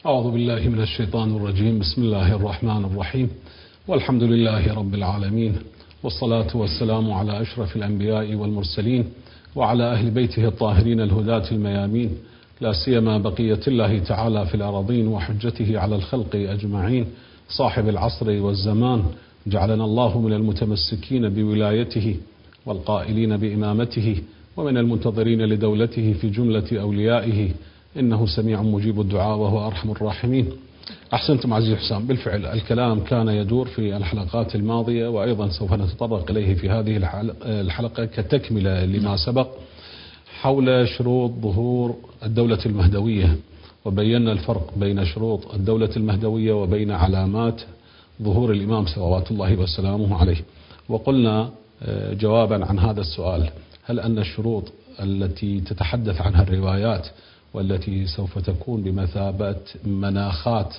أعوذ بالله من الشيطان الرجيم. بسم الله الرحمن الرحيم، والحمد لله رب العالمين، والصلاة والسلام على أشرف الأنبياء والمرسلين وعلى أهل بيته الطاهرين الهداة الميامين، لا سيما بقية الله تعالى في الأراضين وحجته على الخلق أجمعين، صاحب العصر والزمان، جعلنا الله من المتمسكين بولايته والقائلين بإمامته، ومن المنتظرين لدولته في جملة أوليائه، إنه سميع مجيب الدعاء وهو أرحم الراحمين. أحسنتم عزيزي حسام، بالفعل الكلام كان يدور في الحلقات الماضية، وأيضا سوف نتطرق إليه في هذه الحلقة كتكملة لما سبق حول شروط ظهور الدولة المهدوية، وبينا الفرق بين شروط الدولة المهدوية وبين علامات ظهور الإمام صلوات الله وسلامه عليه. وقلنا جوابا عن هذا السؤال: هل أن الشروط التي تتحدث عنها الروايات والتي سوف تكون بمثابة مناخات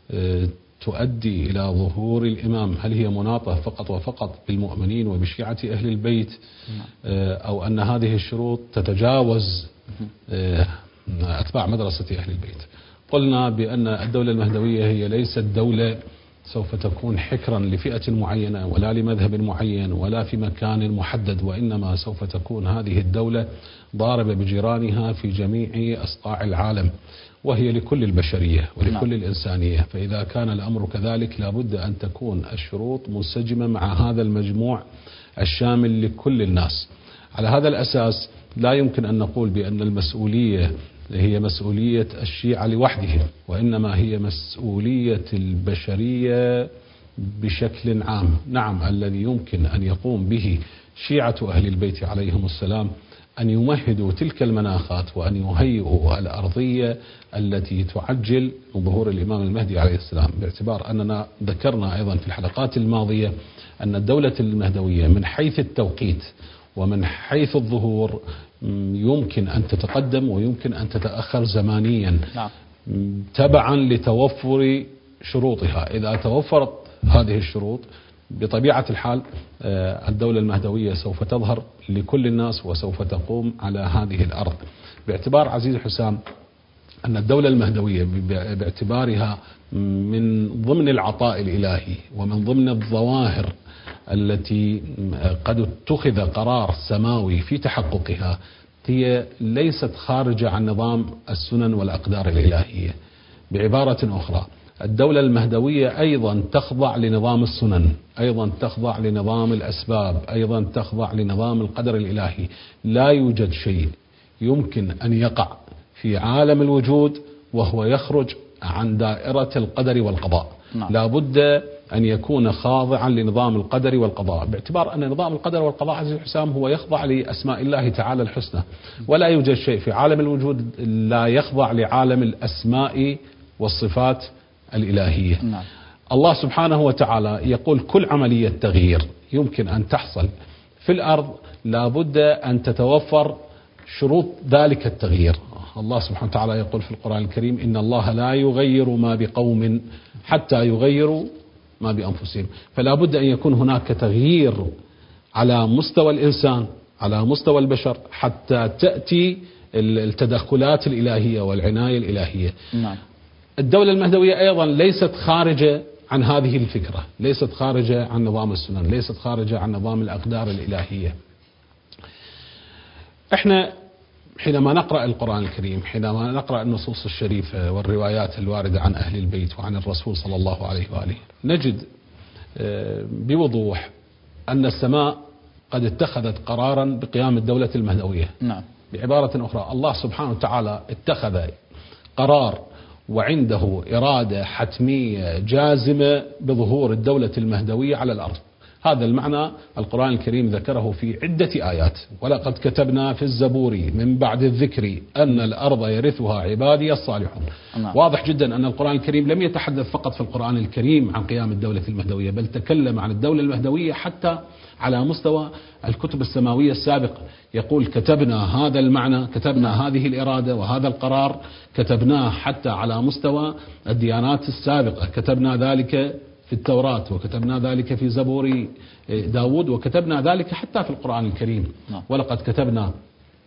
تؤدي إلى ظهور الإمام، هل هي مناطة فقط وفقط بالمؤمنين وبشيعة أهل البيت، أو أن هذه الشروط تتجاوز أتباع مدرسة أهل البيت؟ قلنا بأن الدولة المهدوية هي ليست دولة سوف تكون حكرا لفئة معينة ولا لمذهب معين ولا في مكان محدد، وإنما سوف تكون هذه الدولة ضاربة بجيرانها في جميع أصقاع العالم، وهي لكل البشرية ولكل الإنسانية. فإذا كان الأمر كذلك لابد أن تكون الشروط منسجمة مع هذا المجموع الشامل لكل الناس. على هذا الأساس لا يمكن أن نقول بأن المسؤولية هي مسؤولية الشيعة لوحدهم، وإنما هي مسؤولية البشرية بشكل عام. نعم، الذي يمكن أن يقوم به شيعة أهل البيت عليهم السلام أن يمهدوا تلك المناخات وأن يهيئوا الأرضية التي تعجل ظهور الإمام المهدي عليه السلام، باعتبار أننا ذكرنا أيضا في الحلقات الماضية أن الدولة المهدوية من حيث التوقيت ومن حيث الظهور يمكن أن تتقدم ويمكن أن تتأخر زمانيا تبعا لتوفر شروطها. إذا توفرت هذه الشروط بطبيعة الحال الدولة المهدوية سوف تظهر لكل الناس وسوف تقوم على هذه الأرض، باعتبار عزيز حسام أن الدولة المهدوية باعتبارها من ضمن العطاء الإلهي ومن ضمن الظواهر التي قد اتخذ قرار سماوي في تحققها، هي ليست خارجة عن نظام السنن والأقدار الإلهية. بعبارة أخرى، الدولة المهدوية أيضا تخضع لنظام السنن، أيضا تخضع لنظام الأسباب، أيضا تخضع لنظام القدر الإلهي. لا يوجد شيء يمكن أن يقع في عالم الوجود وهو يخرج عن دائرة القدر والقضاء. لا بد أن يكون خاضعا لنظام القدر والقضاء، باعتبار أن نظام القدر والقضاء عزيزي حسام هو يخضع لأسماء الله تعالى الحسنى، ولا يوجد شيء في عالم الوجود لا يخضع لعالم الأسماء والصفات الإلهية. الله سبحانه وتعالى يقول كل عملية تغيير يمكن أن تحصل في الأرض لا بد أن تتوفر شروط ذلك التغيير. الله سبحانه وتعالى يقول في القرآن الكريم: إن الله لا يغير ما بقوم حتى يغيروا ما بأنفسهم. فلا بد أن يكون هناك تغيير على مستوى الإنسان، على مستوى البشر، حتى تأتي التدخلات الإلهية والعناية الإلهية. الدولة المهدوية أيضا ليست خارجة عن هذه الفكرة، ليست خارجة عن نظام السنن، ليست خارجة عن نظام الأقدار الإلهية. احنا حينما نقرأ القرآن الكريم، حينما نقرأ النصوص الشريفة والروايات الواردة عن أهل البيت وعن الرسول صلى الله عليه وآله، نجد بوضوح أن السماء قد اتخذت قرارا بقيام الدولة المهدوية. بعبارة أخرى، الله سبحانه وتعالى اتخذ قرار وعنده إرادة حتمية جازمة بظهور الدولة المهدوية على الأرض. هذا المعنى القرآن الكريم ذكره في عدة آيات: ولقد كتبنا في الزبور من بعد الذكر أن الأرض يرثها عبادي الصالحون. واضح جدا أن القرآن الكريم لم يتحدث فقط في القرآن الكريم عن قيام الدولة المهدوية، بل تكلم عن الدولة المهدوية حتى على مستوى الكتب السماوية السابقة. يقول كتبنا هذا المعنى، كتبنا هذه الإرادة وهذا القرار، كتبناه حتى على مستوى الديانات السابقة، كتبنا ذلك في التوراة، وكتبنا ذلك في زبور داود، وكتبنا ذلك حتى في القرآن الكريم. ولقد كتبنا في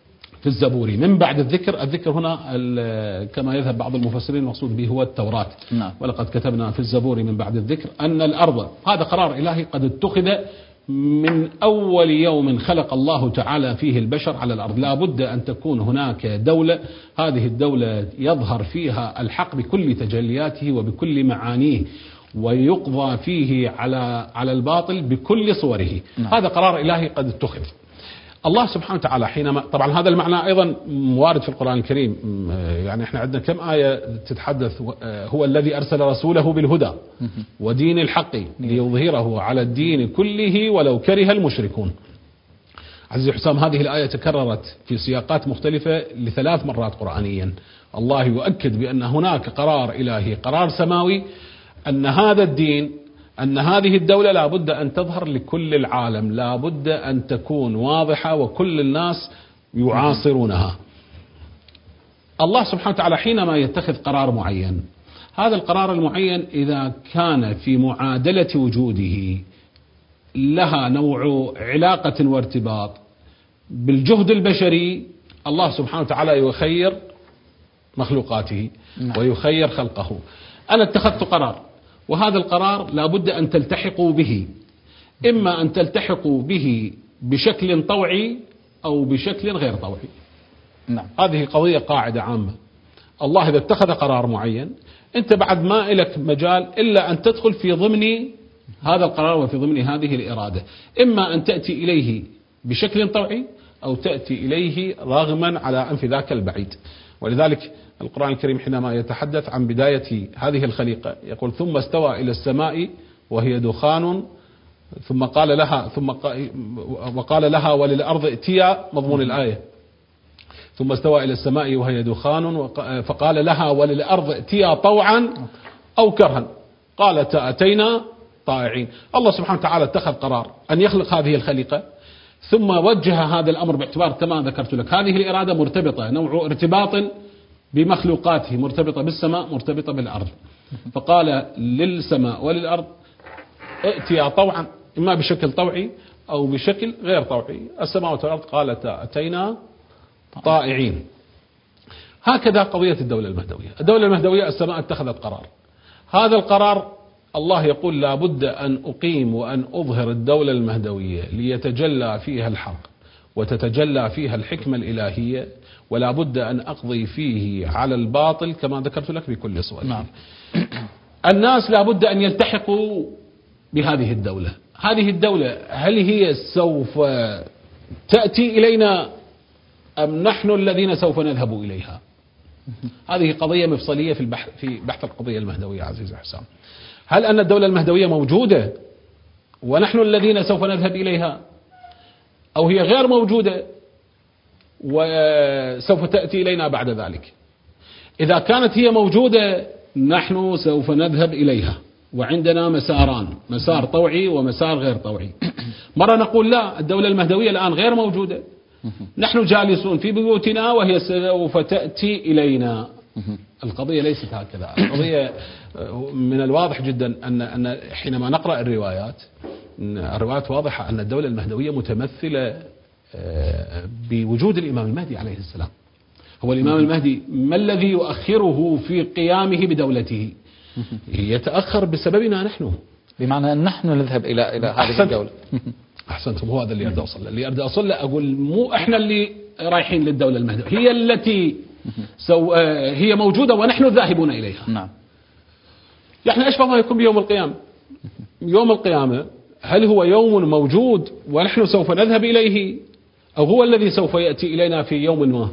في الزبور من بعد الذكر. الذكر هنا كما يذهب بعض المفسرين المقصود به هو التوراة. نعم. ولقد كتبنا في الزبور من بعد الذكر أن الأرض، هذا قرار إلهي قد اتخذ من أول يوم خلق الله تعالى فيه البشر على الأرض. لا بد أن تكون هناك دولة، هذه الدولة يظهر فيها الحق بكل تجلياته وبكل معانيه، ويقضى فيه على الباطل بكل صوره. هذا قرار إلهي قد اتخذ. الله سبحانه وتعالى حينما، طبعا هذا المعنى أيضا وارد في القرآن الكريم، يعني احنا عندنا كم آية تتحدث هو الذي أرسل رسوله بالهدى ودين الحق ليظهره على الدين كله ولو كره المشركون. عزيزي حسام، هذه الآية تكررت في سياقات مختلفة ل3 مرات قرآنيا. الله يؤكد بأن هناك قرار إلهي، قرار سماوي، أن هذا الدين، أن هذه الدولة لا بد أن تظهر لكل العالم، لا بد أن تكون واضحة وكل الناس يعاصرونها. الله سبحانه وتعالى حينما يتخذ قرار معين، هذا القرار المعين إذا كان في معادلة وجوده لها نوع علاقة وارتباط بالجهد البشري، الله سبحانه وتعالى يخير مخلوقاته ويخير خلقه. أنا اتخذت قرار، وهذا القرار لا بد أن تلتحقوا به، إما أن تلتحقوا به بشكل طوعي أو بشكل غير طوعي. نعم. هذه قضية قاعدة عامة. الله إذا اتخذ قرار معين، أنت بعد ما لك مجال إلا أن تدخل في ضمن هذا القرار وفي ضمن هذه الإرادة، إما أن تأتي إليه بشكل طوعي أو تأتي إليه راغما على أنف ذاك البعيد. ولذلك القرآن الكريم حينما يتحدث عن بداية هذه الخليقة يقول: ثم استوى إلى السماء وهي دخان ثم قال لها وقال لها وللأرض ائتيا، مضمون الآية. ثم استوى إلى السماء وهي دخان فقال لها وللأرض ائتيا طوعا أو كرها قالتا أتينا طائعين. الله سبحانه وتعالى اتخذ قرار أن يخلق هذه الخليقة، ثم وجه هذا الأمر باعتبار كما ذكرت لك هذه الإرادة مرتبطة، نوع ارتباط بمخلوقاته، مرتبطة بالسماء مرتبطة بالأرض. فقال للسماء وللأرض ائتيا طوعا، إما بشكل طوعي أو بشكل غير طوعي. السماء والأرض قالتا أتينا طائعين. هكذا قضية الدولة المهدوية. الدولة المهدوية السماء اتخذت قرار، هذا القرار الله يقول لا بد أن أقيم وأن أظهر الدولة المهدوية ليتجلى فيها الحق وتتجلى فيها الحكمة الإلهية، ولا بد أن أقضي فيه على الباطل كما ذكرت لك بكل صورة. نعم. الناس لا بد أن يلتحقوا بهذه الدولة. هذه الدولة هل هي سوف تأتي إلينا أم نحن الذين سوف نذهب إليها؟ هذه قضية مفصلية في بحث القضية المهدوية. عزيزي حسام، هل أن الدولة المهدوية موجودة ونحن الذين سوف نذهب إليها، أو هي غير موجودة وسوف تأتي إلينا بعد ذلك؟ إذا كانت هي موجودة نحن سوف نذهب إليها، وعندنا مساران، مسار طوعي ومسار غير طوعي. مرة نقول لا، الدولة المهدوية الآن غير موجودة، نحن جالسون في بيوتنا وهي سوف تأتي إلينا. القضية ليست هكذا. القضية من الواضح جدا أن حينما نقرأ الروايات واضحة أن الدولة المهدوية متمثلة بوجود الإمام المهدي عليه السلام. هو الإمام المهدي ما الذي يؤخره في قيامه بدولته؟ يتأخر بسببنا نحن، بمعنى أن نحن نذهب إلى هذه الدولة. أحسنتم، هو هذا اللي أريد أوصل له. اللي أريد أوصل له أقول مو إحنا اللي رايحين للدولة المهدوية، هي التي هي موجودة ونحن ذاهبون إليها. نعم. يعني أشبه ما يكون بيوم القيامة. يوم القيامة هل هو يوم موجود ونحن سوف نذهب إليه، أو هو الذي سوف يأتي إلينا في يوم ما؟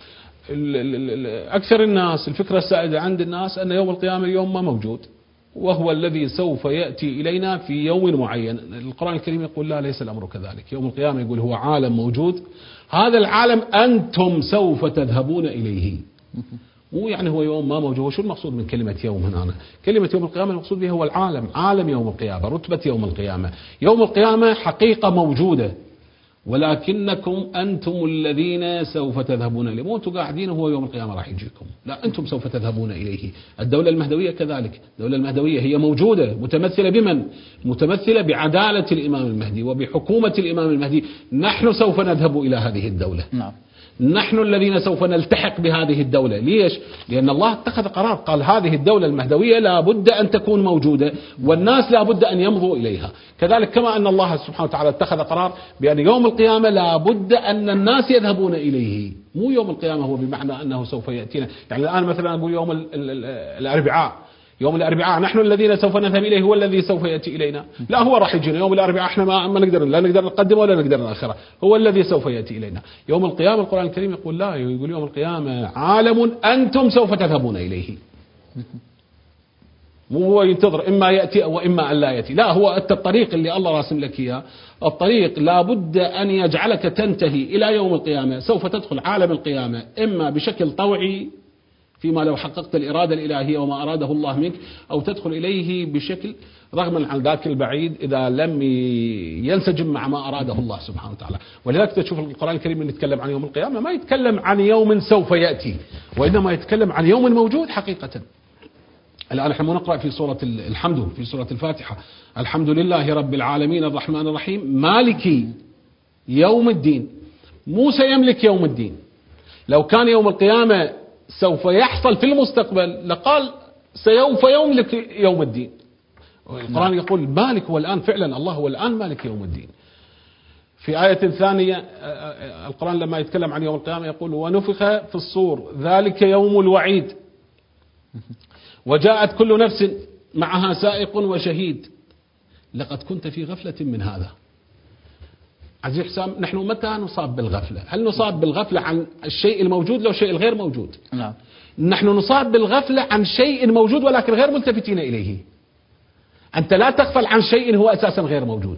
أكثر الناس الفكرة السائدة عند الناس أن يوم القيامة يوم ما موجود، وهو الذي سوف يأتي إلينا في يوم معين. القرآن الكريم يقول لا، ليس الأمر كذلك. يوم القيامة يقول هو عالم موجود، هذا العالم أنتم سوف تذهبون إليه. مو يعني هو يوم ما موجود. وشو المقصود من كلمة يوم هنا؟ كلمة يوم القيامة المقصود بها هو العالم، عالم يوم القيامة، رتبة يوم القيامة. يوم القيامة حقيقة موجودة، ولكنكم أنتم الذين سوف تذهبون إليه. مو أنتم قاعدين وهو يوم القيامة راح يجيكم، لا، أنتم سوف تذهبون إليه. الدولة المهدوية كذلك. الدولة المهدوية هي موجودة، متمثلة بمن؟ متمثلة بعدالة الإمام المهدي وبحكومة الإمام المهدي. نحن سوف نذهب إلى هذه الدولة. نعم. نحن الذين سوف نلتحق بهذه الدولة. ليش؟ لأن الله اتخذ قرار، قال هذه الدولة المهدوية لا بد أن تكون موجودة والناس لا بد أن يمضوا إليها. كذلك كما أن الله سبحانه وتعالى اتخذ قرار بأن يوم القيامة لا بد أن الناس يذهبون إليه. مو يوم القيامة هو بمعنى أنه سوف يأتينا، يعني الآن مثلا أقول يوم الأربعاء، يوم الأربعاء نحن الذين سوف نذهب إليه هو الذي سوف يأتي إلينا. لا، هو راح يجينا يوم الأربعاء، احنا ما نقدر، لا نقدر نقدمه ولا نقدر نأخره، هو الذي سوف يأتي إلينا. يوم القيامة القرآن الكريم يقول لا، يقول يوم القيامة عالم أنتم سوف تذهبون إليه. مو هو ينتظر إما يأتي وإما أن لا يأتي، لا، هو أنت الطريق اللي الله راسم لك إياه، الطريق لا بد أن يجعلك تنتهي إلى يوم القيامة. سوف تدخل عالم القيامة إما بشكل طوعي فيما لو حققت الإرادة الإلهية وما أراده الله منك، أو تدخل إليه بشكل رغما عن ذاك البعيد إذا لم ينسجم مع ما أراده الله سبحانه وتعالى. ولذلك تشوف القرآن الكريم من يتكلم عن يوم القيامة ما يتكلم عن يوم سوف يأتي، وإنما يتكلم عن يوم موجود حقيقة. الآن نحن نقرأ في سورة الحمد، في سورة الفاتحة: الحمد لله رب العالمين الرحمن الرحيم مالك يوم الدين. مو سيملك يوم الدين. لو كان يوم القيامة سوف يحصل في المستقبل لقال سوف يملك يوم الدين. القرآن يقول مالك هو الآن، فعلا الله هو الآن مالك يوم الدين. في آية ثانية القرآن لما يتكلم عن يوم القيامة يقول: ونفخ في الصور ذلك يوم الوعيد وجاءت كل نفس معها سائق وشهيد لقد كنت في غفلة من هذا. عزيز حسام، نحن متى نصاب بالغفلة؟ هل نصاب بالغفلة عن الشيء الموجود لو شيء الغير موجود؟ نعم. نحن نصاب بالغفلة عن شيء موجود ولكن غير ملتفتين إليه. أنت لا تغفل عن شيء هو أساسا غير موجود،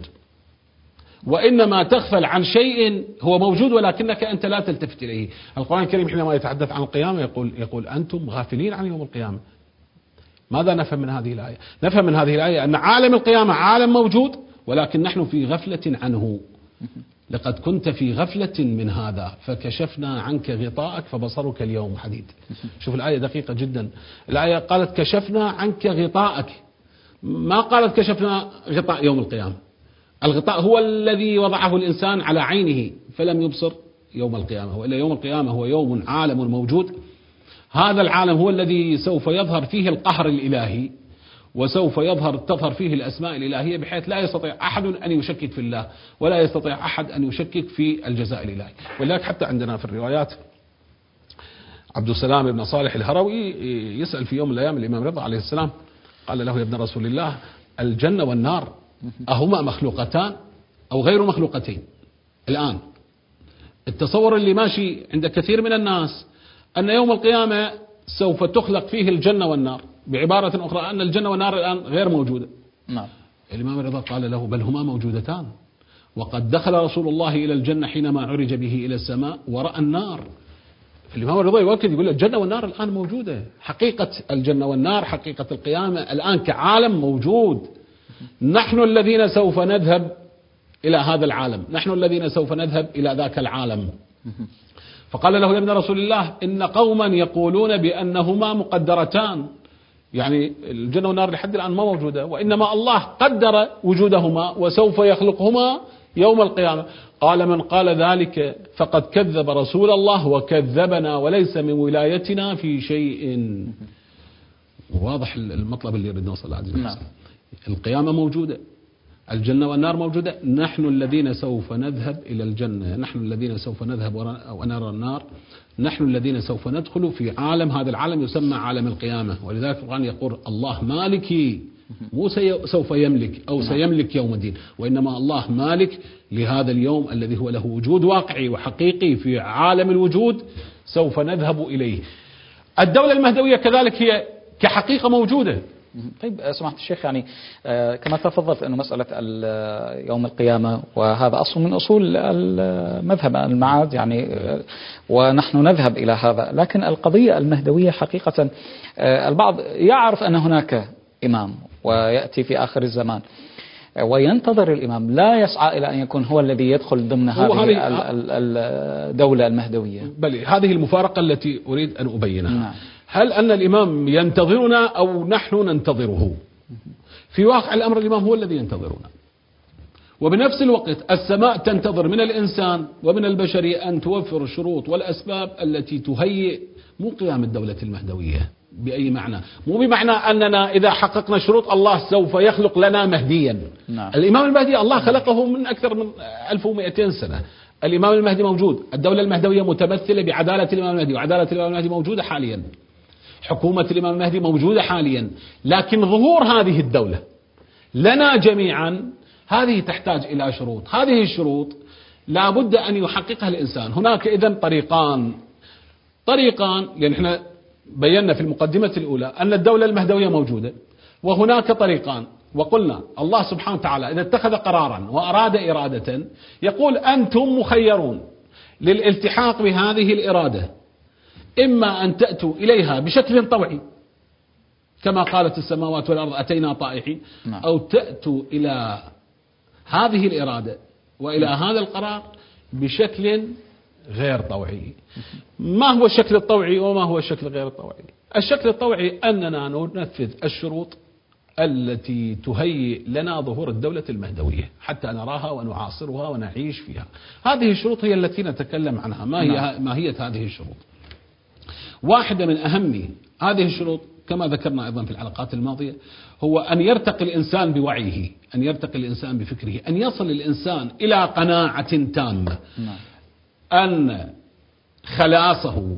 وإنما تغفل عن شيء هو موجود ولكنك أنت لا تلتفت إليه. القرآن الكريم حينما يتحدث عن القيامة يقول أنتم غافلين عن يوم القيامة. ماذا نفهم من هذه الآية؟ نفهم من هذه الآية أن عالم القيامة عالم موجود ولكن نحن في غفلة عنه. لقد كنت في غفلة من هذا فكشفنا عنك غطاءك فبصرك اليوم حديد. شوف الآية دقيقة جدا. الآية قالت كشفنا عنك غطاءك، ما قالت كشفنا غطاء يوم القيامة. الغطاء هو الذي وضعه الإنسان على عينه فلم يبصر يوم القيامة، وإلا يوم القيامة هو يوم عالم موجود. هذا العالم هو الذي سوف يظهر فيه القهر الإلهي، وسوف تظهر فيه الأسماء الإلهية بحيث لا يستطيع أحد أن يشكك في الله، ولا يستطيع أحد أن يشكك في الجزاء الإلهي. ولذلك حتى عندنا في الروايات عبد السلام بن صالح الهروي يسأل في يوم من الأيام الإمام رضا عليه السلام، قال له: يا ابن رسول الله، الجنة والنار أهما مخلوقتان أو غير مخلوقتين؟ الآن التصور اللي ماشي عند كثير من الناس أن يوم القيامة سوف تخلق فيه الجنة والنار، بعبارة أخرى أن الجنة والنار الآن غير موجودة. نعم. الإمام رضا قال له: بل هما موجودتان، وقد دخل رسول الله إلى الجنة حينما عرج به إلى السماء ورأى النار. الإمام رضا يؤكد يقول الجنة والنار الآن موجودة، حقيقة الجنة والنار، حقيقة القيامة الآن كعالم موجود. نحن الذين سوف نذهب إلى هذا العالم، نحن الذين سوف نذهب إلى ذاك العالم. فقال له: يا ابن رسول الله، إن قوما يقولون بأنهما مقدرتان، يعني الجنة والنار لحد الآن ما موجودة، وإنما الله قدر وجودهما وسوف يخلقهما يوم القيامة. قال: من قال ذلك فقد كذب رسول الله وكذبنا وليس من ولايتنا في شيء. واضح المطلب اللي يريد نوصل عزيزي. نعم. القيامة موجودة، الجنة والنار موجودة، نحن الذين سوف نذهب إلى الجنة، نحن الذين سوف نذهب ونرى النار، نحن الذين سوف ندخل في عالم، هذا العالم يسمى عالم القيامة. ولذلك القرآن يقول الله مالكي، مو سوف يملك أو سيملك يوم الدين، وإنما الله مالك لهذا اليوم الذي هو له وجود واقعي وحقيقي في عالم الوجود سوف نذهب إليه. الدولة المهدوية كذلك هي كحقيقة موجودة. طيب سمحت الشيخ، يعني كما تفضلت أنه مسألة يوم القيامة وهذا أصل من أصول المذهب المعاد، يعني ونحن نذهب إلى هذا، لكن القضية المهدوية حقيقة البعض يعرف أن هناك إمام ويأتي في آخر الزمان وينتظر الإمام، لا يسعى إلى أن يكون هو الذي يدخل ضمن هذه الدولة المهدوية. بل هذه المفارقة التي أريد أن أبينها. نعم. هل أن الإمام ينتظرنا أو نحن ننتظره؟ في واقع الأمر الإمام هو الذي ينتظرنا، وبنفس الوقت السماء تنتظر من الإنسان ومن البشرية أن توفر الشروط والأسباب التي تهيئ مو قيام الدولة المهدوية بأي معنى، مو بمعنى أننا إذا حققنا شروط الله سوف يخلق لنا مهديا. نعم. الإمام المهدي الله خلقه من أكثر من 1200 سنة. الإمام المهدي موجود، الدولة المهدوية متمثلة بعدالة الإمام المهدي، وعدالة الإمام المهدي موجودة حاليا، حكومة الإمام المهدي موجودة حاليا. لكن ظهور هذه الدولة لنا جميعا هذه تحتاج إلى شروط، هذه الشروط لا بد أن يحققها الإنسان. هناك إذن طريقان، لأن احنا بينا في المقدمة الأولى أن الدولة المهدوية موجودة، وهناك طريقان، وقلنا الله سبحانه وتعالى إذا اتخذ قرارا وأراد إرادة يقول أنتم مخيرون للالتحاق بهذه الإرادة، إما أن تأتوا إليها بشكل طوعي كما قالت السماوات والأرض أتينا طائعين، أو تأتوا إلى هذه الإرادة وإلى هذا القرار بشكل غير طوعي. ما هو الشكل الطوعي وما هو الشكل غير الطوعي؟ الشكل الطوعي أننا ننفذ الشروط التي تهيئ لنا ظهور الدولة المهدوية حتى نراها ونعاصرها ونعيش فيها. هذه الشروط هي التي نتكلم عنها. ما هي هذه الشروط؟ واحدة من أهم هذه الشروط كما ذكرنا أيضا في الحلقات الماضية هو أن يرتقي الإنسان بوعيه، أن يرتقي الإنسان بفكره، أن يصل الإنسان إلى قناعة تامة أن خلاصه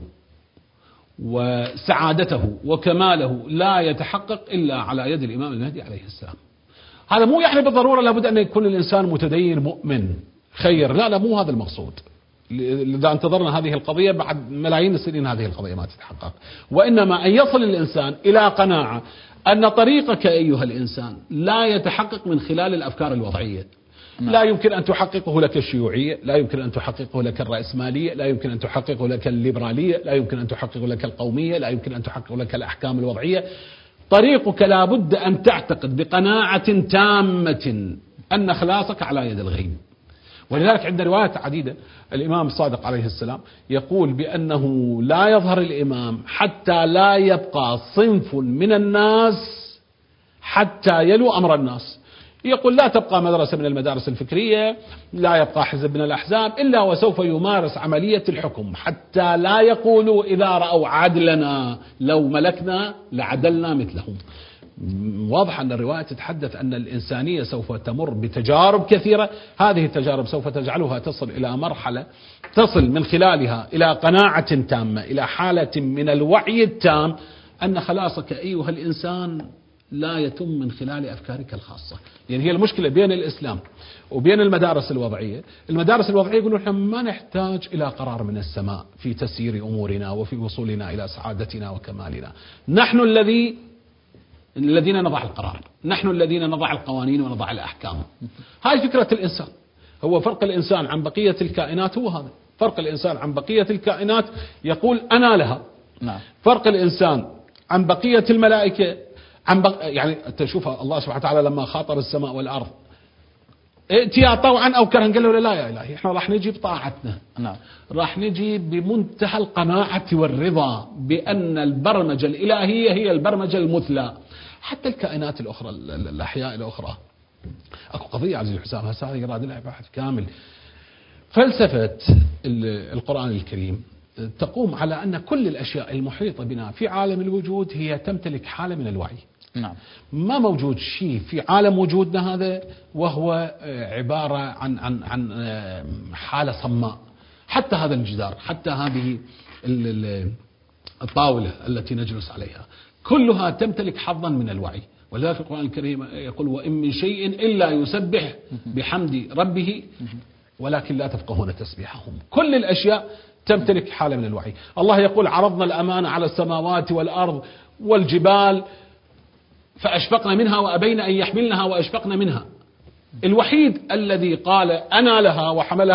وسعادته وكماله لا يتحقق إلا على يد الإمام المهدي عليه السلام. هذا مو يعني بالضرورة لابد أن يكون الإنسان متدين مؤمن خير، لا مو هذا المقصود. إذا انتظرنا هذه القضية بعد ملايين السنين هذه القضية ما تتحقق، وإنما أن يصل الإنسان إلى قناعة أن طريقك أيها الإنسان لا يتحقق من خلال الأفكار الوضعية. لا يمكن أن تحققه لك الشيوعية، لا يمكن أن تحققه لك الرأسمالية، لا يمكن أن تحققه لك الليبرالية، لا يمكن أن تحققه لك القومية، لا يمكن أن تحققه لك الأحكام الوضعية. طريقك لا بد أن تعتقد بقناعة تامة أن خلاصك على يد الغيب. ولذلك عند روايات عديدة الإمام الصادق عليه السلام يقول بأنه لا يظهر الإمام حتى لا يبقى صنف من الناس حتى يلو أمر الناس. يقول لا تبقى مدرسة من المدارس الفكرية، لا يبقى حزب من الأحزاب إلا وسوف يمارس عملية الحكم، حتى لا يقولوا إذا رأوا عدلنا لو ملكنا لعدلنا مثلهم. واضح أن الرواية تتحدث أن الإنسانية سوف تمر بتجارب كثيرة، هذه التجارب سوف تجعلها تصل إلى مرحلة تصل من خلالها إلى قناعة تامة، إلى حالة من الوعي التام أن خلاصك أيها الإنسان لا يتم من خلال أفكارك الخاصة. يعني هي المشكلة بين الإسلام وبين المدارس الوضعية. المدارس الوضعية يقولون نحن ما نحتاج إلى قرار من السماء في تسيير أمورنا وفي وصولنا إلى سعادتنا وكمالنا، نحن الذين نضع القرار، نحن الذين نضع القوانين ونضع الأحكام. هاي فكرة الإنسان. هو فرق الإنسان عن بقية الكائنات هو هذا، فرق الإنسان عن بقية الكائنات يقول أنا لها. فرق الإنسان عن بقية الملائكة يعني تشوف الله سبحانه وتعالى لما خاطر السماء والأرض ائتيا طوعا أو كرها، قال له لا يا إلهي احنا راح نجي بطاعتنا، راح نجي بمنتهى القناعة والرضا بأن البرمجة الإلهية هي البرمجة المثلى. حتى الكائنات الأخرى الأحياء الأخرى أكو قضية عزيزي حسام هسه يراد لها بحث كامل. فلسفة القرآن الكريم تقوم على أن كل الأشياء المحيطة بنا في عالم الوجود هي تمتلك حالة من الوعي. ما موجود شيء في عالم وجودنا هذا وهو عبارة عن حالة صماء. حتى هذا الجدار، حتى هذه الطاولة التي نجلس عليها كلها تمتلك حظا من الوعي. ولذلك القرآن الكريم يقول وإن من شيء إلا يسبح بحمد ربه ولكن لا تفقهون تسبيحهم. كل الأشياء تمتلك حالة من الوعي. الله يقول عرضنا الأمانة على السماوات والأرض والجبال فأشفقنا منها وأبين أن يحملنها وأشفقنا منها. الوحيد الذي قال أنا لها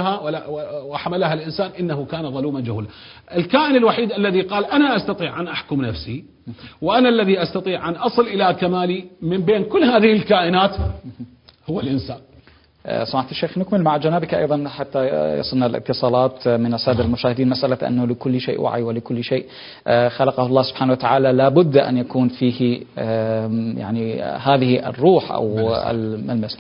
وحملها الإنسان إنه كان ظلوما جهولا. الكائن الوحيد الذي قال أنا أستطيع أن أحكم نفسي وأنا الذي أستطيع أن أصل إلى كمالي من بين كل هذه الكائنات هو الإنسان. سمعت الشيخ نكمل مع جنابك أيضا حتى يصلنا الاتصالات من السادة المشاهدين. مسألة أنه لكل شيء وعي ولكل شيء خلقه الله سبحانه وتعالى لا بد أن يكون فيه يعني هذه الروح أو الملمس. نعم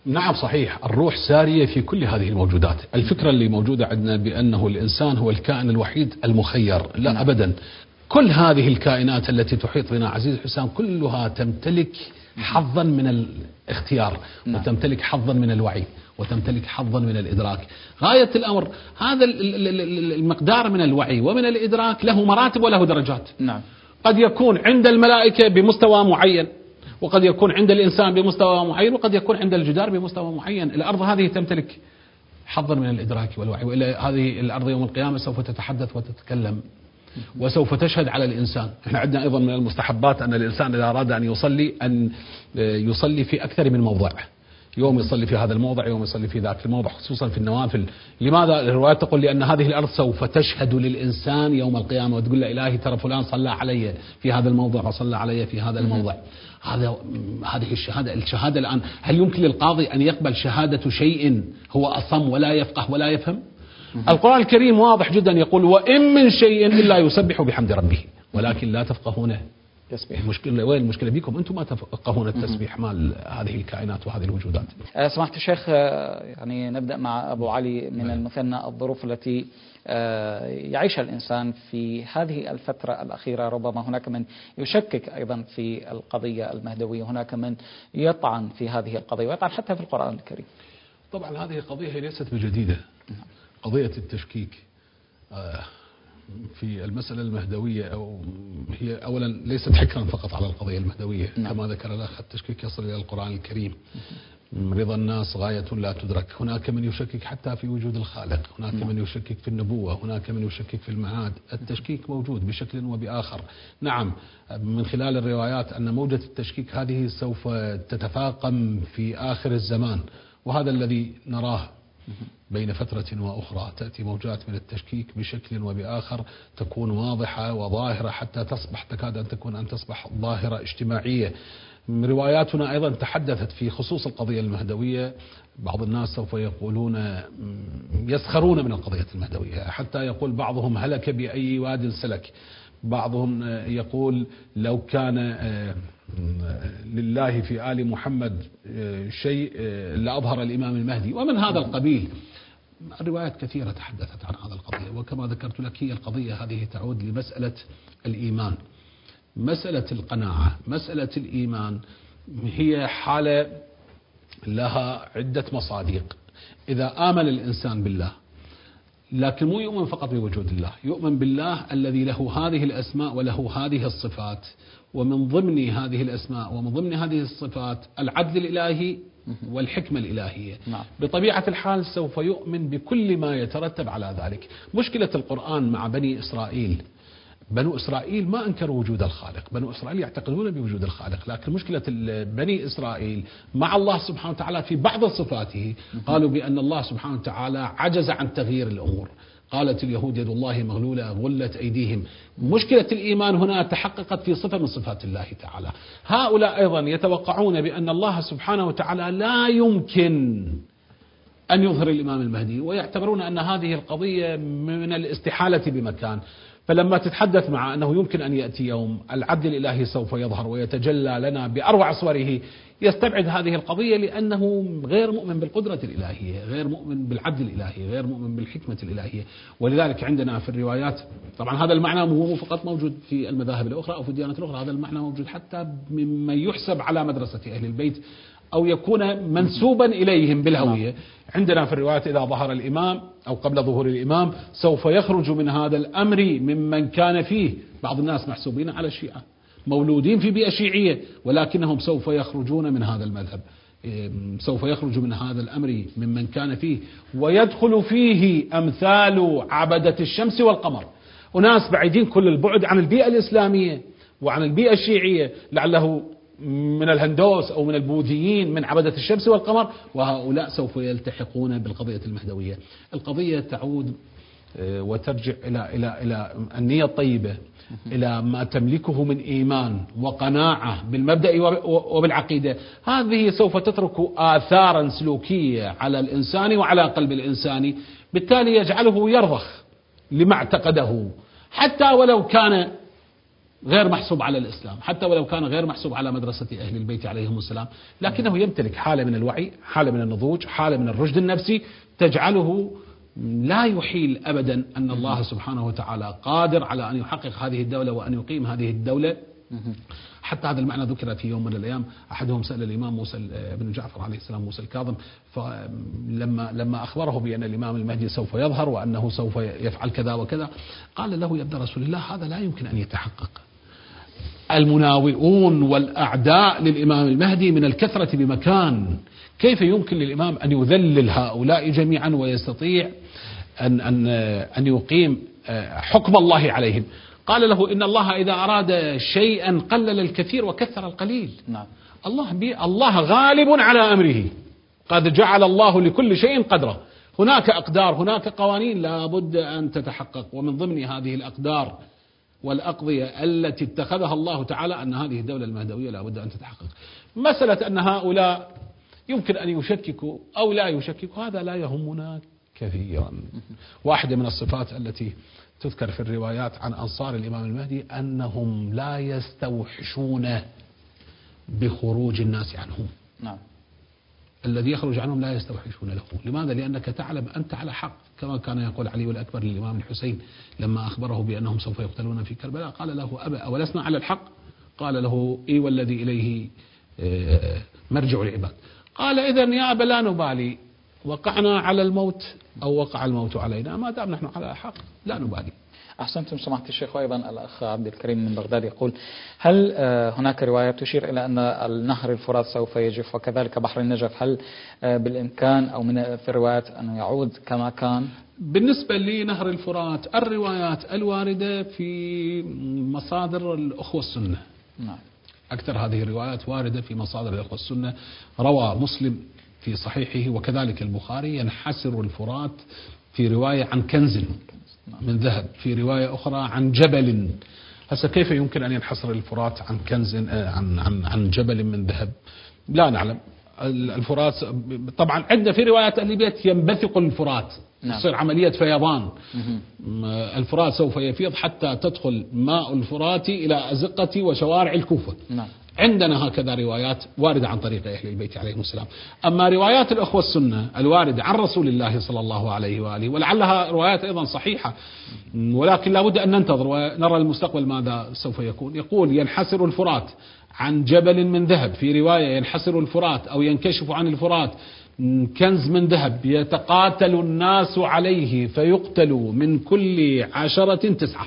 نعم صحيح، الروح سارية في كل هذه الموجودات. الفكرة اللي موجودة عندنا بأنه الإنسان هو الكائن الوحيد المخير، لا أبدا. كل هذه الكائنات التي تحيط بنا عزيز حسام كلها تمتلك حظا من الاختيار، وتمتلك حظا من الوعي، وتمتلك حظا من الإدراك. غاية الأمر هذا المقدار من الوعي ومن الإدراك له مراتب وله درجات. نعم. قد يكون عند الملائكة بمستوى معين، وقد يكون عند الإنسان بمستوى معين، وقد يكون عند الجدار بمستوى معين. الأرض هذه تمتلك حظا من الإدراك والوعي، وإلا هذه الأرض يوم القيامة سوف تتحدث وتتكلم وسوف تشهد على الإنسان. احنا عندنا أيضا من المستحبات أن الإنسان إذا أراد أن يصلي في أكثر من موضع، يوم يصلي في هذا الموضع، يوم يصلي في ذاك الموضع، خصوصا في النوافل. لماذا؟ الرواية تقول لأن هذه الأرض سوف تشهد للإنسان يوم القيامة وتقول له إلهي ترى فلان صلى علي في هذا الموضع وصلى علي في هذا الموضع. هذه الشهادة الآن، هل يمكن للقاضي أن يقبل شهادة شيء هو أصم ولا يفقه ولا يفهم؟ القرآن الكريم واضح جدا يقول وإن من شيء إلا يسبح بحمد ربه ولكن لا تفقهونه تسبيح. المشكلة وين؟ المشكلة بكم أنتم ما تفقهون التسبيح مال هذه الكائنات وهذه الوجودات. سمحت الشيخ، يعني نبدأ مع أبو علي من المثنى. الظروف التي يعيشها الإنسان في هذه الفترة الأخيرة، ربما هناك من يشكك أيضا في القضية المهدوية، هناك من يطعن في هذه القضية ويطعن حتى في القرآن الكريم. طبعا هذه القضية ليست بجديدة، قضية التشكيك في المسألة المهدوية هي أولا ليست حكرا فقط على القضية المهدوية. كما ذكر الأخ التشكيك يصل إلى القرآن الكريم. رضا الناس غاية لا تدرك. هناك من يشكك حتى في وجود الخالق، هناك من يشكك في النبوة، هناك من يشكك في المعاد. التشكيك موجود بشكل وبآخر. نعم، من خلال الروايات أن موجة التشكيك هذه سوف تتفاقم في آخر الزمان، وهذا الذي نراه بين فترة وأخرى. تأتي موجات من التشكيك بشكل وبآخر تكون واضحة وظاهرة حتى تكاد أن تصبح ظاهرة اجتماعية. رواياتنا أيضا تحدثت في خصوص القضية المهدوية. بعض الناس سوف يقولون يسخرون من القضية المهدوية، حتى يقول بعضهم هلك بأي واد سلك. بعضهم يقول لو كان لله في آل محمد شيء لأظهر الإمام المهدي، ومن هذا القبيل. الروايات كثيرة تحدثت عن هذا القضية، وكما ذكرت لك هي القضية هذه تعود لمسألة الإيمان، مسألة القناعة. مسألة الإيمان هي حالة لها عدة مصادق. إذا آمن الإنسان بالله، لكن مو يؤمن فقط بوجود الله، يؤمن بالله الذي له هذه الأسماء وله هذه الصفات، ومن ضمن هذه الأسماء ومن ضمن هذه الصفات العدل الإلهي والحكمة الإلهية. بطبيعة الحال سوف يؤمن بكل ما يترتب على ذلك. مشكلة القرآن مع بني إسرائيل، بنو إسرائيل ما أنكروا وجود الخالق، بنو إسرائيل يعتقدون بوجود الخالق، لكن مشكلة بني إسرائيل مع الله سبحانه وتعالى في بعض صفاته قالوا بأن الله سبحانه وتعالى عجز عن تغيير الأمور. قالت اليهود يد الله مغلولة غلت أيديهم. مشكلة الإيمان هنا تحققت في صفة من صفات الله تعالى. هؤلاء أيضا يتوقعون بأن الله سبحانه وتعالى لا يمكن أن يظهر الإمام المهدي، ويعتبرون أن هذه القضية من الاستحالة بمكان. فلما تتحدث مع أنه يمكن أن يأتي يوم العدل الإلهي سوف يظهر ويتجلى لنا بأروع صوره، يستبعد هذه القضية لأنه غير مؤمن بالقدرة الإلهية، غير مؤمن بالعدل الإلهي، غير مؤمن بالحكمة الإلهية. ولذلك عندنا في الروايات، طبعا هذا المعنى مو فقط موجود في المذاهب الأخرى أو في الديانات الأخرى، هذا المعنى موجود حتى ممن يحسب على مدرسة أهل البيت أو يكون منسوبا إليهم بالهوية. عندنا في الروايات إذا ظهر الإمام أو قبل ظهور الإمام سوف يخرج من هذا الأمر ممن كان فيه. بعض الناس محسوبين على الشيعة، مولودين في بيئة شيعية، ولكنهم سوف يخرجون من هذا المذهب، سوف يخرج من هذا الأمر ممن كان فيه، ويدخل فيه أمثال عبدة الشمس والقمر، وناس بعيدين كل البعد عن البيئة الإسلامية وعن البيئة الشيعية، لعله من الهندوس أو من البوذيين من عبدة الشمس والقمر، وهؤلاء سوف يلتحقون بالقضية المهدوية. القضية تعود وترجع إلى النية الطيبة، إلى ما تملكه من إيمان وقناعة بالمبدأ وبالعقيدة. هذه سوف تترك آثارا سلوكية على الإنسان وعلى قلب الإنسان، بالتالي يجعله يرضخ لما اعتقده، حتى ولو كان غير محسوب على الإسلام، حتى ولو كان غير محسوب على مدرسة أهل البيت عليهم السلام، لكنه يمتلك حالة من الوعي، حالة من النضوج، حالة من الرشد النفسي تجعله لا يحيل أبدا أن الله سبحانه وتعالى قادر على أن يحقق هذه الدولة وأن يقيم هذه الدولة. حتى هذا المعنى ذكر في يوم من الأيام، أحدهم سأل الإمام موسى بن جعفر عليه السلام، موسى الكاظم، فلما أخبره بأن الإمام المهدي سوف يظهر وأنه سوف يفعل كذا وكذا، قال له يا ابن رسول الله هذا لا يمكن أن يتحقق. المناوئون والأعداء للإمام المهدي من الكثرة بمكان، كيف يمكن للإمام أن يذلل هؤلاء جميعا ويستطيع أن يقيم حكم الله عليهم؟ قال له إن الله إذا أراد شيئا قلل الكثير وكثر القليل. نعم. الله غالب على أمره، قد جعل الله لكل شيء قدره. هناك أقدار، هناك قوانين لا بد أن تتحقق، ومن ضمن هذه الأقدار والأقضية التي اتخذها الله تعالى أن هذه الدولة المهدوية لا بد أن تتحقق. مسألة أن هؤلاء يمكن أن يشككوا أو لا يشككوا هذا لا يهمنا كثيرا. واحدة من الصفات التي تذكر في الروايات عن أنصار الإمام المهدي أنهم لا يستوحشون بخروج الناس عنهم. نعم. الذي يخرج عنهم لا يستوحشون له. لماذا؟ لأنك تعلم أنت على حق، كما كان يقول علي الأكبر للإمام الحسين لما أخبره بأنهم سوف يقتلون في كربلاء، قال له أبا أولسنا على الحق؟ قال له إي والذي إليه مرجع العباد. قال إذن يا أبا لا نبالي وقعنا على الموت أو وقع الموت علينا، ما دام نحن على حق لا نبالي. أحسنتم سماحة الشيخ. وأيضا الأخ عبد الكريم من بغداد يقول هل هناك رواية تشير إلى أن النهر الفرات سوف يجف وكذلك بحر النجف، هل بالإمكان أو في الروايات أنه يعود كما كان؟ بالنسبة لنهر الفرات الروايات الواردة في مصادر الأخوة السنة. نعم. أكثر هذه الروايات واردة في مصادر الأخوة السنة. روى مسلم في صحيحه وكذلك البخاري ينحسر الفرات في رواية عن كنز من ذهب، في رواية أخرى عن جبل. هسه كيف يمكن أن ينحسر الفرات عن كنز عن جبل من ذهب؟ لا نعلم. الفرات طبعا عندنا في روايات أهل البيت ينبثق الفرات، تصير عملية فيضان. الفرات سوف يفيض حتى تدخل ماء الفرات إلى أزقة وشوارع الكوفة. نعم. عندنا هكذا روايات واردة عن طريق أهل البيت عليهم السلام. أما روايات الأخوة السنة الواردة عن رسول الله صلى الله عليه وآله، ولعلها روايات أيضا صحيحة، ولكن لا بد أن ننتظر ونرى المستقبل ماذا سوف يكون. يقول ينحسر الفرات عن جبل من ذهب، في رواية ينحسر الفرات أو ينكشف عن الفرات كنز من ذهب يتقاتل الناس عليه فيقتل من كل 10 9،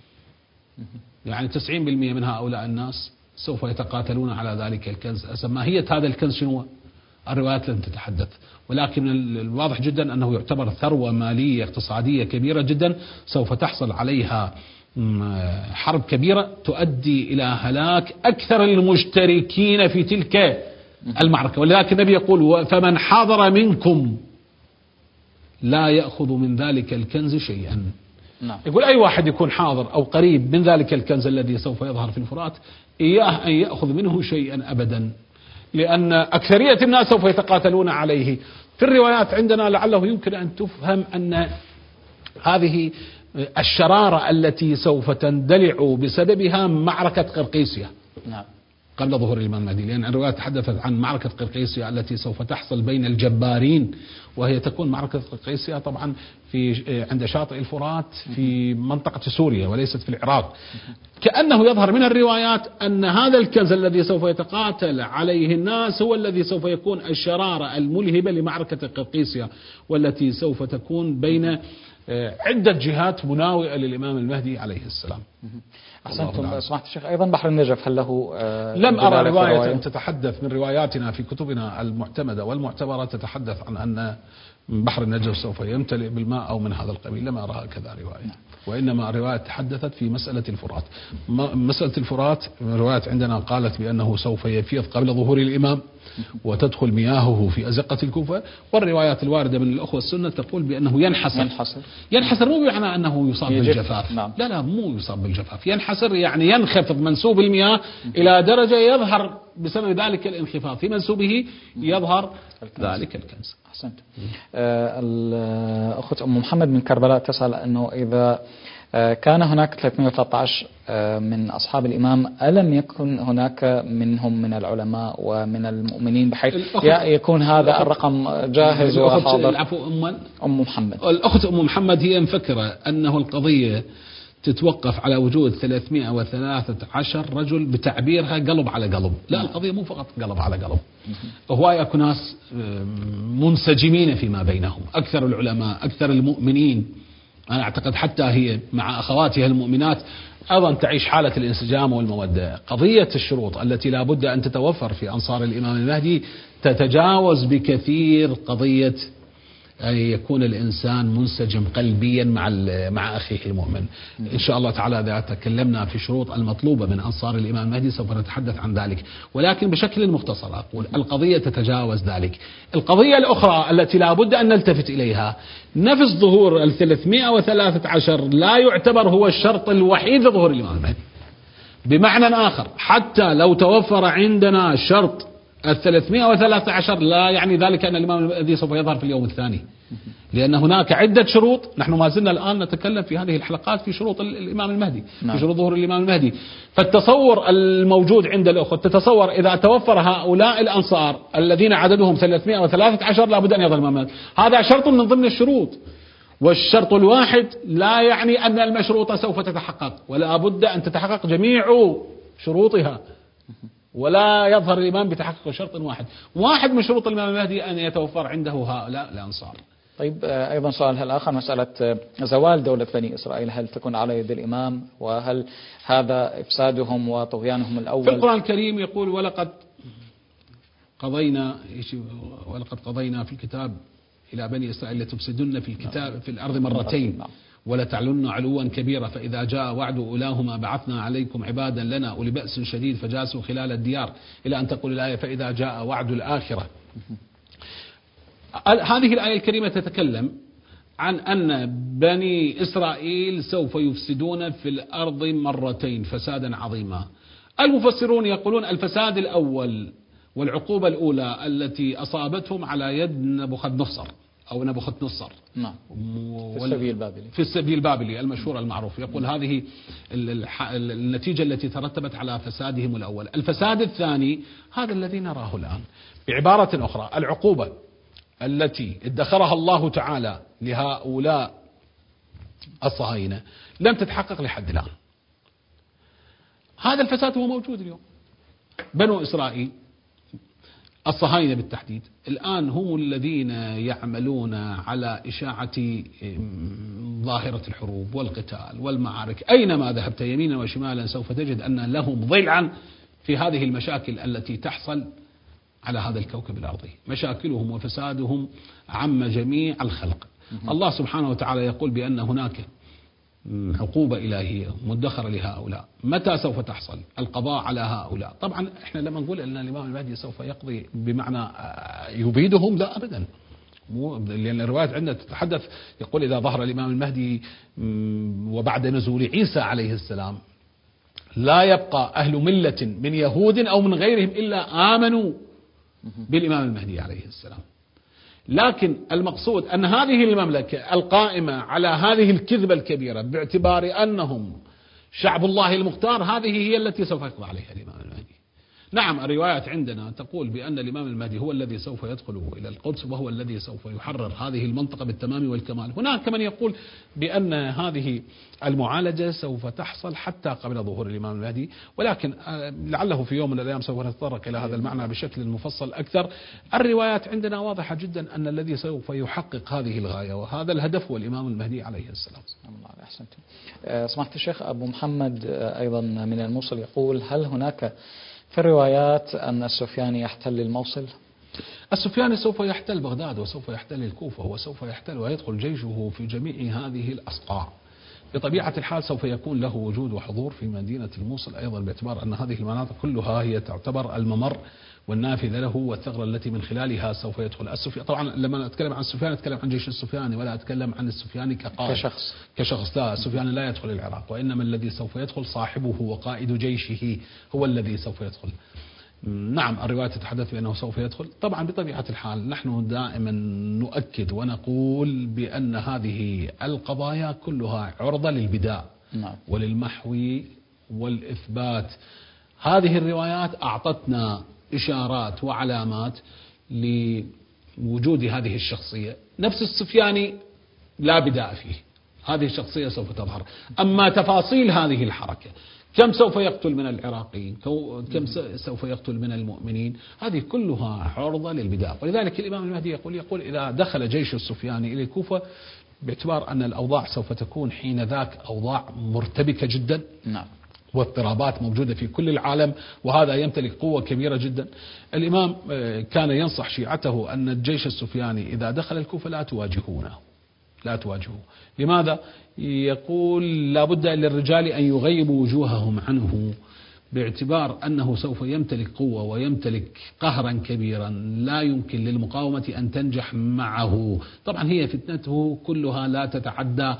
يعني 90% من هؤلاء الناس سوف يتقاتلون على ذلك الكنز. ماهية هذا الكنز شنو؟ الروايات لن تتحدث، ولكن الواضح جدا أنه يعتبر ثروة مالية اقتصادية كبيرة جدا سوف تحصل عليها حرب كبيرة تؤدي إلى هلاك أكثر المشتركين في تلك المعركة. ولذلك النبي يقول فمن حاضر منكم لا يأخذ من ذلك الكنز شيئا. نعم. يقول أي واحد يكون حاضر أو قريب من ذلك الكنز الذي سوف يظهر في الفرات إياه أن يأخذ منه شيئا أبدا، لأن أكثرية الناس سوف يتقاتلون عليه. في الروايات عندنا لعله يمكن أن تفهم أن هذه الشرارة التي سوف تندلع بسببها معركة قرقيسيا. نعم. قبل ظهور الإمام المهدي، لأن الرواية تحدثت عن معركة قرقيسيا التي سوف تحصل بين الجبارين، وهي تكون معركة قرقيسيا طبعا عند شاطئ الفرات في منطقة سوريا وليست في العراق. كأنه يظهر من الروايات أن هذا الكنز الذي سوف يتقاتل عليه الناس هو الذي سوف يكون الشرارة الملهبة لمعركة قرقيسيا، والتي سوف تكون بين عدة جهات مناوئة للإمام المهدي عليه السلام. أحسنتم سمعت الشيخ. أيضا بحر النجف هل له لم أرى رواية تتحدث من رواياتنا في كتبنا المعتمدة والمعتبرة تتحدث عن أن بحر النجف سوف يمتلئ بالماء أو من هذا القبيل، لم أرى كذا رواية. وإنما رواية تحدثت في مسألة الفرات. مسألة الفرات رواية عندنا قالت بأنه سوف يفيض قبل ظهور الإمام وتدخل مياهه في أزقة الكوفة، والروايات الواردة من الأخوة السنة تقول بأنه ينحسر مو بمعنى أنه يصاب بالجفاف. نعم. لا مو يصاب بالجفاف، ينحسر يعني ينخفض منسوب المياه إلى درجة يظهر بسبب ذلك الانخفاض في منسوبه يظهر ذلك الكنز. أحسنت. الأخت أم محمد من كربلاء تسأل أنه إذا كان هناك 313 من أصحاب الإمام، ألم يكن هناك منهم من العلماء ومن المؤمنين بحيث يكون هذا الرقم جاهز وحاضر؟ العفو أم محمد. الأخت أم محمد هي مفكرة أنه القضية تتوقف على وجود 313 رجل بتعبيرها قلب على قلب. لا، القضية مو فقط قلب على قلب، هواي أكو ناس منسجمين فيما بينهم، أكثر العلماء، أكثر المؤمنين. أنا أعتقد حتى هي مع أخواتها المؤمنات أيضا تعيش حالة الانسجام والمودة. قضية الشروط التي لا بد أن تتوفر في أنصار الإمام المهدي تتجاوز بكثير قضية أن يكون الإنسان منسجم قلبيا مع أخيه المؤمن. إن شاء الله تعالى إذا تكلمنا في الشروط المطلوبة من أنصار الإمام المهدي سوف نتحدث عن ذلك، ولكن بشكل مختصر أقول القضية تتجاوز ذلك. القضية الأخرى التي لا بد أن نلتفت إليها، نفس ظهور 313 لا يعتبر هو الشرط الوحيد لظهور الإمام المهدي. بمعنى آخر، حتى لو توفر عندنا شرط 313 لا يعني ذلك أن الإمام المهدي سوف يظهر في اليوم الثاني، لأن هناك عدة شروط. نحن ما زلنا الآن نتكلم في هذه الحلقات في شروط الإمام المهدي، في شروط ظهور الإمام المهدي. فالتصور الموجود عند الأخوة، تتصور إذا توفر هؤلاء الأنصار الذين عددهم 313 لا بد أن يظهر الإمام المهدي. هذا شرط من ضمن الشروط، والشرط الواحد لا يعني أن المشروط سوف تتحقق، ولا بد أن تتحقق جميع شروطها، ولا يظهر الإمام بتحقق شرط واحد من شروط الإمام المهدي أن يتوفر عنده هؤلاء الأنصار. طيب، أيضا سؤال الآخر، مسألة زوال دولة بني إسرائيل، هل تكون على يد الإمام؟ وهل هذا إفسادهم وطغيانهم الأول؟ في القرآن الكريم يقول ولقد قضينا في الكتاب إلى بني إسرائيل لتفسدن في الكتاب في الأرض مرتين ولتعلن علوا كبيرا فإذا جاء وعد أولاهما بعثنا عليكم عبادا لنا أولي بأس شديد فجاسوا خلال الديار إلى أن تقول الآية فإذا جاء وعد الآخرة. هذه الآية الكريمة تتكلم عن أن بني إسرائيل سوف يفسدون في الأرض مرتين فسادا عظيما. المفسرون يقولون الفساد الأول والعقوبة الأولى التي أصابتهم على يد نبوخذ نصر نعم، في السبي البابلي المشهور المعروف. يقول هذه النتيجة التي ترتبت على فسادهم الأول. الفساد الثاني هذا الذي نراه الآن. بعبارة أخرى، العقوبة التي ادخرها الله تعالى لهؤلاء الصهاينة لم تتحقق لحد الآن. هذا الفساد هو موجود اليوم. بنو إسرائيل الصهاينة بالتحديد الآن هم الذين يعملون على إشاعة ظاهرة الحروب والقتال والمعارك. أينما ذهبت يمينا وشمالا سوف تجد أن لهم ضلعا في هذه المشاكل التي تحصل على هذا الكوكب الأرضي. مشاكلهم وفسادهم عم جميع الخلق. الله سبحانه وتعالى يقول بأن هناك عقوبة إلهية مدخرة لهؤلاء. متى سوف تحصل؟ القضاء على هؤلاء. طبعا احنا لما نقول أن الإمام المهدي سوف يقضي بمعنى يبيدهم، لا أبدا، لأن الروايات عندنا تتحدث يقول إذا ظهر الإمام المهدي وبعد نزول عيسى عليه السلام لا يبقى أهل ملة من يهود أو من غيرهم إلا آمنوا بالإمام المهدي عليه السلام. لكن المقصود أن هذه المملكة القائمة على هذه الكذبة الكبيرة باعتبار أنهم شعب الله المختار، هذه هي التي سوف يقضى عليها الإمام المهدي. نعم، الروايات عندنا تقول بأن الإمام المهدي هو الذي سوف يدخل إلى القدس وهو الذي سوف يحرر هذه المنطقة بالتمام والكمال. هناك من يقول بأن هذه المعالجة سوف تحصل حتى قبل ظهور الإمام المهدي، ولكن لعله في يوم من الأيام سوف نتطرق إلى هذا المعنى بشكل مفصل أكثر. الروايات عندنا واضحة جدا أن الذي سوف يحقق هذه الغاية وهذا الهدف هو الإمام المهدي عليه السلام. أحسنتم. سمعت الشيخ أبو محمد أيضا من الموصل يقول هل هناك في الروايات أن السفياني يحتل الموصل؟ السفياني سوف يحتل بغداد وسوف يحتل الكوفة وسوف يحتل ويدخل جيشه في جميع هذه الأصقاع. بطبيعة الحال سوف يكون له وجود وحضور في مدينة الموصل أيضا، باعتبار أن هذه المناطق كلها هي تعتبر الممر والنافذة له والثغرة التي من خلالها سوف يدخل السفياني. طبعا لما أتكلم عن السفياني أتكلم عن جيش السفياني ولا أتكلم عن السفياني كشخص. لا، السفياني لا يدخل العراق، وإنما الذي سوف يدخل صاحبه وقائد جيشه هو الذي سوف يدخل. نعم الرواية تتحدث بأنه سوف يدخل. طبعا بطبيعة الحال نحن دائما نؤكد ونقول بأن هذه القضايا كلها عرضة للبداء وللمحو والإثبات. هذه الروايات أعطتنا إشارات وعلامات لوجود هذه الشخصية. نفس السفياني لا بداء فيه، هذه الشخصية سوف تظهر. أما تفاصيل هذه الحركة، كم سوف يقتل من العراقيين، كم سوف يقتل من المؤمنين، هذه كلها عرضة للبداء. ولذلك الإمام المهدي يقول إذا دخل جيش السفياني إلى الكوفة، باعتبار أن الأوضاع سوف تكون حين ذاك أوضاع مرتبكة جدا، واضطرابات موجودة في كل العالم، وهذا يمتلك قوة كبيرة جدا. الإمام كان ينصح شيعته أن الجيش السفياني إذا دخل الكوفة لا تواجهوه. لماذا؟ يقول لابد للرجال أن يغيبوا وجوههم عنه، باعتبار أنه سوف يمتلك قوة ويمتلك قهرا كبيرا لا يمكن للمقاومة أن تنجح معه. طبعا هي فتنته كلها لا تتعدى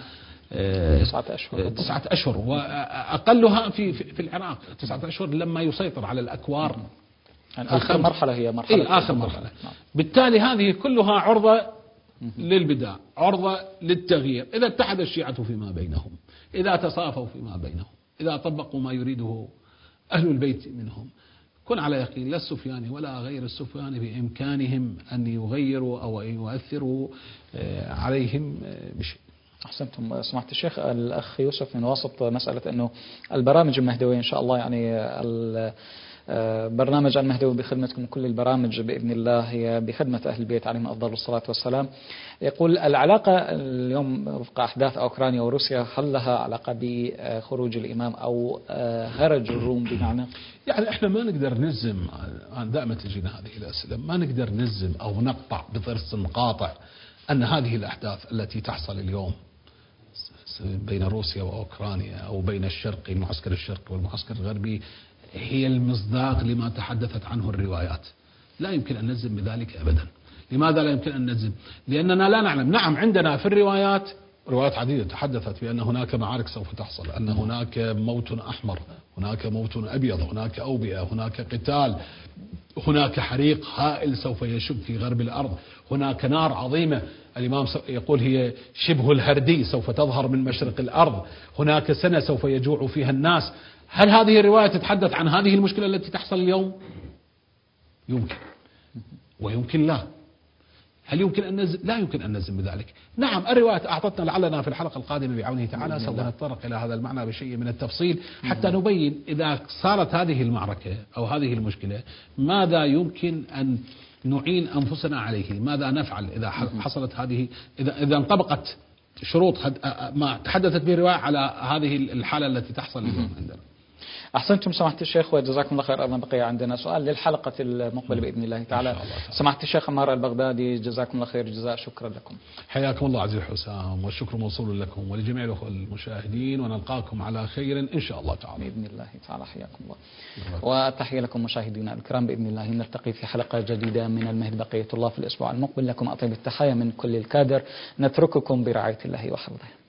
9 أشهر، وأقلها في العراق 9 أشهر لما يسيطر على الأكوار. آخر مرحلة هي مرحلة آخر مرحلة. بالتالي هذه كلها عرضة للبداء، عرضة للتغيير. إذا اتحد الشيعة فيما بينهم، إذا تصافوا فيما بينهم، إذا طبقوا ما يريده أهل البيت منهم، كن على يقين لا السفياني ولا غير السفياني بإمكانهم أن يغيروا أو أن يؤثروا عليهم بشيء. أحسنتم سمعت الشيخ. الأخ يوسف من وسط مسألة أنه البرامج المهدوية إن شاء الله، يعني برنامج المهدوي بخدمتكم، كل البرامج بإذن الله هي بخدمة أهل البيت عليهم أفضل الصلاة والسلام. يقول العلاقة اليوم وفق أحداث أوكرانيا وروسيا، هل لها علاقة بخروج الإمام أو هرج الروم بمعنى؟ يعني إحنا ما نقدر نجزم، دائما تجينا هذه الأسئلة، ما نقدر نجزم أو نقطع بضرس قاطع أن هذه الأحداث التي تحصل اليوم بين روسيا وأوكرانيا أو بين الشرقي المعسكر الشرقي والمعسكر الغربي هي المصداق لما تحدثت عنه الروايات. لا يمكن أن نجزم بذلك أبدا. لماذا لا يمكن أن نجزم؟ لأننا لا نعلم. نعم عندنا في الروايات روايات عديدة تحدثت بأن هناك معارك سوف تحصل، أن هناك موت أحمر، هناك موت أبيض، هناك أوبئة، هناك قتال، هناك حريق هائل سوف يشب في غرب الأرض، هناك نار عظيمة الإمام يقول هي شبه الهردي سوف تظهر من مشرق الأرض، هناك سنة سوف يجوع فيها الناس. هل هذه الرواية تتحدث عن هذه المشكلة التي تحصل اليوم؟ يمكن ويمكن لا. هل يمكن أن نزم؟ لا يمكن أن نزم بذلك. نعم الرواية أعطتنا، لعلنا في الحلقة القادمة بعونه تعالى سوف نتطرق إلى هذا المعنى بشيء من التفصيل حتى نبين إذا صارت هذه المعركة أو هذه المشكلة ماذا يمكن أن نعين أنفسنا عليه، ماذا نفعل إذا حصلت هذه، إذا انطبقت شروط ما تحدثت به الرواية على هذه الحالة التي تحصل اليوم عندنا. أحسنتم سماحة الشيخ وجزاكم الله خير. أيضا بقي عندنا سؤال للحلقة المقبلة بإذن الله تعالى. سماحة الشيخ عمار البغدادي جزاكم الله خير جزاء، شكرا لكم. حياكم الله عزيز حسام، والشكر موصول لكم ولجميع الأخوة المشاهدين، ونلقاكم على خير إن شاء الله تعالى بإذن الله تعالى. حياكم الله وتحية لكم مشاهدينا الكرام. بإذن الله نلتقي في حلقة جديدة من المهد بقية الله في الأسبوع المقبل. لكم أطيب التحايا من كل الكادر، نترككم برعاية الله وحفظه.